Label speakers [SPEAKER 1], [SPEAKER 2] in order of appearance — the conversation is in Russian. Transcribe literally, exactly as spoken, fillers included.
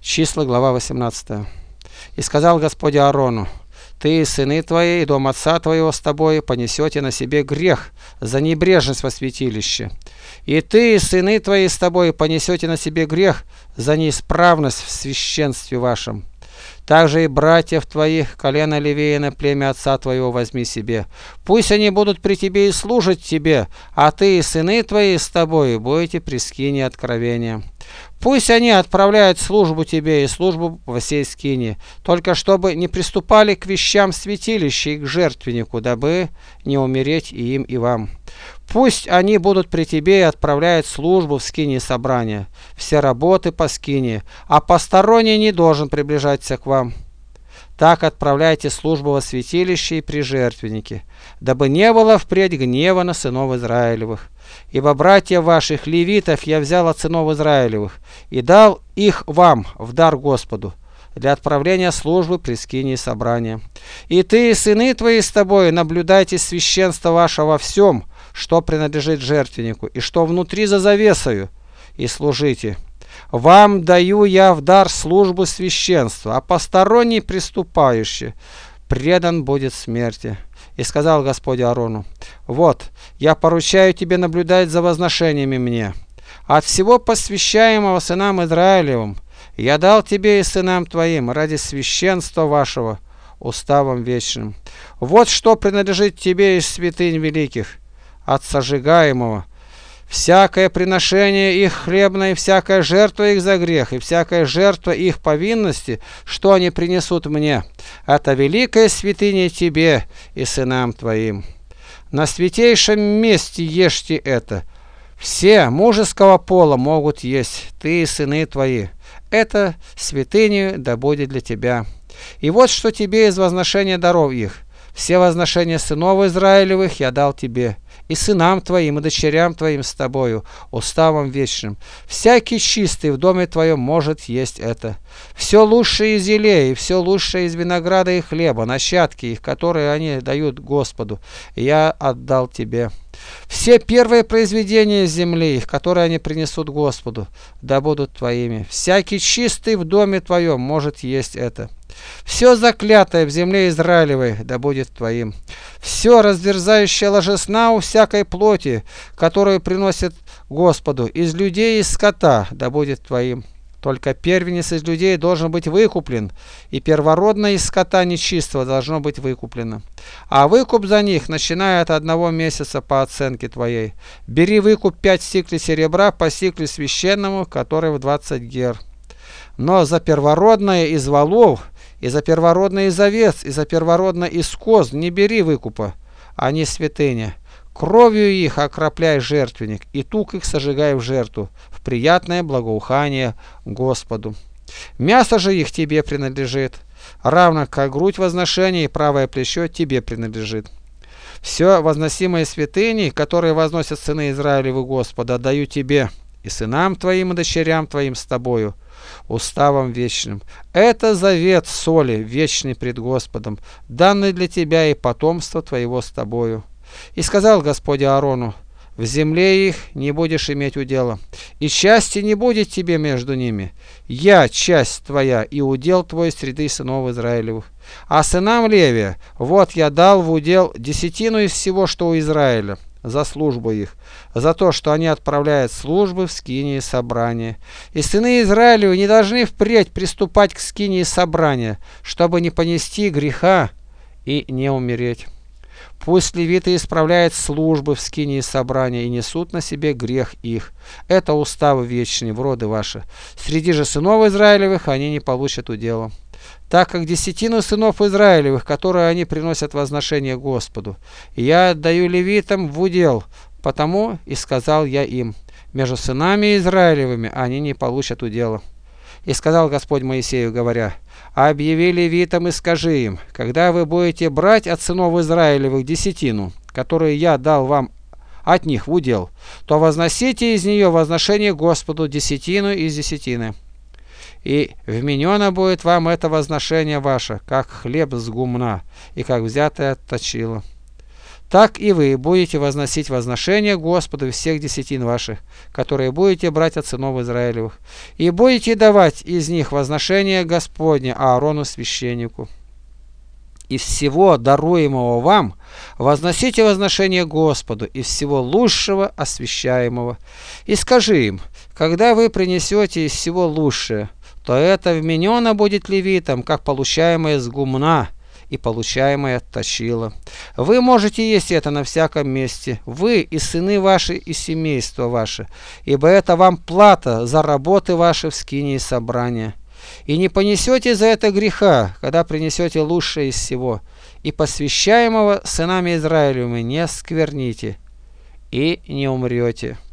[SPEAKER 1] Числа, глава восемнадцатая. «И сказал Господь Аарону: ты и сыны твои, и дом отца твоего с тобой понесете на себе грех за небрежность во святилище. И ты и сыны твои с тобой понесете на себе грех за неисправность в священстве вашем. Также и братьев твоих, колено Левиина, племя отца твоего, возьми себе. Пусть они будут при тебе и служат тебе, а ты и сыны твои с тобой будете при скине откровения. Пусть они отправляют службу тебе и службу во сей скине, только чтобы не приступали к вещам святилища и к жертвеннику, дабы не умереть и им, и вам. Пусть они будут при тебе и отправляют службу в скине собрания, все работы по скине, а посторонний не должен приближаться к вам. Так отправляйте службу во святилище и при жертвеннике, дабы не было впредь гнева на сынов Израилевых. Ибо братьев ваших левитов я взял от сынов Израилевых и дал их вам в дар Господу для отправления службы при скинии собрания. И ты и сыны твои с тобой наблюдайте священство ваше во всем, что принадлежит жертвеннику, и что внутри за завесою, и служите. Вам даю я в дар службу священства, а посторонний приступающий предан будет смерти. И сказал Господь Аарону: вот, я поручаю тебе наблюдать за возношениями мне. От всего посвящаемого сынам Израилевым я дал тебе и сынам твоим ради священства вашего уставом вечным. Вот что принадлежит тебе из святынь великих: от сожигаемого всякое приношение их хлебное, всякая жертва их за грех, и всякая жертва их повинности, что они принесут мне. Это великая святыня тебе и сынам твоим. На святейшем месте ешьте это. Все мужеского пола могут есть, ты и сыны твои. Это святыню да будет для тебя. И вот что тебе из возношения даров их. Все возношения сынов Израилевых я дал тебе, и сынам твоим, и дочерям твоим с тобою, уставом вечным. Всякий чистый в доме твоем может есть это. Все лучшее из елея, и все лучшее из винограда и хлеба, нащадки их, которые они дают Господу, я отдал тебе. Все первые произведения земли их, которые они принесут Господу, да будут твоими. Всякий чистый в доме твоем может есть это. Все заклятое в земле Израилевой да будет твоим. Все разверзающее ложесна у всякой плоти, которую приносят Господу, из людей и из скота, да будет твоим. Только первенец из людей должен быть выкуплен, и первородное из скота нечистого должно быть выкуплено. А выкуп за них, начиная от одного месяца по оценке твоей. Бери выкуп пять сиклей серебра по сиклю священному, который в двадцать гер. Но за первородное из волов, и за первородное из овец, и за первородное из коз не бери выкупа, они святыня. Кровью их окропляй жертвенник, и тук их сожигай в жертву, в приятное благоухание Господу. Мясо же их тебе принадлежит, равно как грудь возношения и правое плечо тебе принадлежит. Все возносимое святыни, которые возносят сыны Израилевы Господа, отдаю тебе, и сынам твоим, и дочерям твоим с тобою, уставом вечным. Это завет соли, вечный пред Господом, данный для тебя и потомства твоего с тобою. И сказал Господь Аарону: в земле их не будешь иметь удела, и части не будет тебе между ними. Я часть твоя, и удел твой среди сынов Израилевых. А сынам Левия, вот я дал в удел десятину из всего, что у Израиля, за службу их, за то, что они отправляют службы в скинии собрания. И сыны Израилевы не должны впредь приступать к скинии собрания, чтобы не понести греха и не умереть. Пусть левиты исправляют службы в скинии собрания и несут на себе грех их. Это уставы вечные в роды ваши. Среди же сынов Израилевых они не получат удела. Так как десятину сынов Израилевых, которые они приносят возношение Господу, я отдаю левитам в удел, потому и сказал я им: между сынами Израилевыми они не получат удела. И сказал Господь Моисею, говоря: объяви левитам и скажи им, когда вы будете брать от сынов Израилевых десятину, которую я дал вам от них в удел, то возносите из нее возношение Господу десятину из десятины. И вменено будет вам это возношение ваше, как хлеб с гумна, и как взятое от точила. так и вы будете возносить возношение Господу всех десятин ваших, которые будете брать от сынов Израилевых, и будете давать из них возношение Господне Аарону священнику. Из всего даруемого вам возносите возношение Господу, из всего лучшего освящаемого. И скажи им, когда вы принесете из всего лучшее, то это вменено будет левитам, как получаемое с гумна и получаемое от точила. Вы можете есть это на всяком месте, вы и сыны ваши, и семейство ваше, ибо это вам плата за работы ваши в скинии собрания. И не понесете за это греха, когда принесете лучшее из всего, и посвящаемого сынами Израилевыми не скверните, и не умрете.